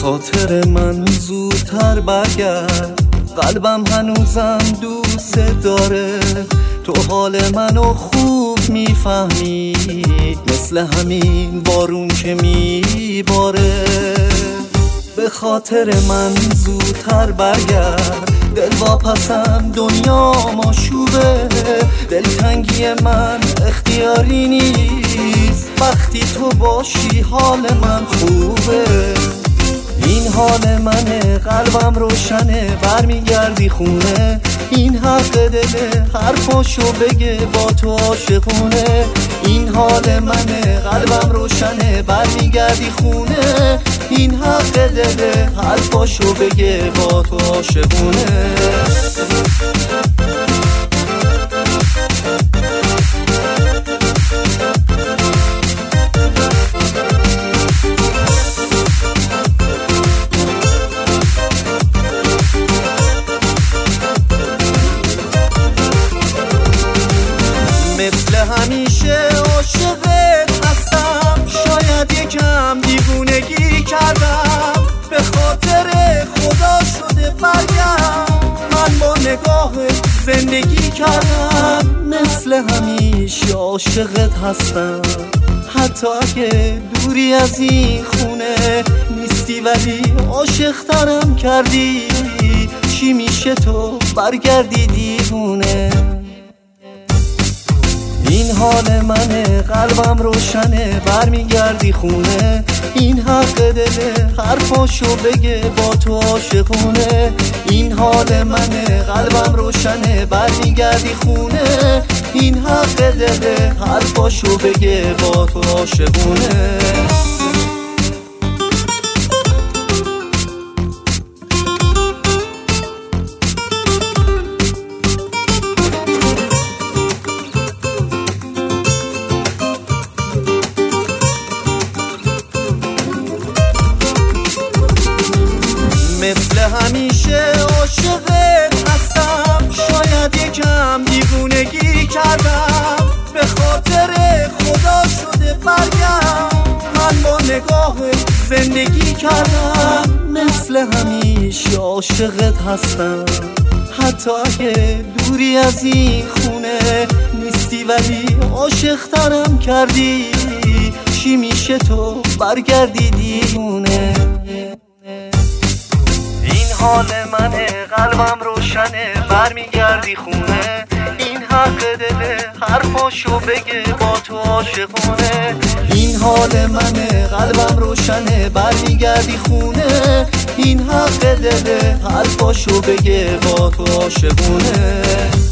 خاطر من زودتر برگرد، قلبم هنوزم دوست داره. تو حال منو خوب میفهمی، مثل همین بارون که میباره. به خاطر من زودتر برگرد، دل واپسم دنیا مشوبه. دلتنگی من اختیاری نیست، وقتی تو باشی حال من خوبه. این حال منه، قلبم روشنه، برمیگردی خونه. این حق دله، حرفاشو بگه با تو عاشقونه. این حال منه، قلبم روشنه، برمیگردی خونه. این حق دله، حرفاشو بگه با تو عاشقونه. مثل همیشه عاشقت هستم، شاید یکم دیوونگی کردم. به خاطر خدا شده برگم، من با نگاهت زندگی کردم. مثل همیشه عاشقت هستم، حتی اگه دوری از این خونه نیستی، ولی عاشق‌ترم کردی. چی میشه تو برگردی دیوونه؟ این حال منه، قلبم روشنه، برمیگردی خونه. این حق دله، حرفاشو بگه با تو عاشقونه. این حال منه، قلبم روشنه، برمیگردی خونه. این حق دله، حرفاشو بگه با تو عاشقونه. مثل همیشه عاشقت هستم، شاید یکم دیوونگی کردم. به خاطر خدا شده برگم، من با نگاهت زندگی کردم. مثل همیشه عاشقت هستم، حتی اگه دوری از این خونه نیستی، ولی عاشق‌ترم کردی. چی میشه تو برگردی دیوونه؟ این حال منه، قلبم روشنه، برمیگردی خونه. این حق دله، حرفاشو بگه با تو عاشقونه. این حال منه، قلبم روشنه، برمیگردی خونه. این حق دله، حرفاشو بگه با تو عاشقونه.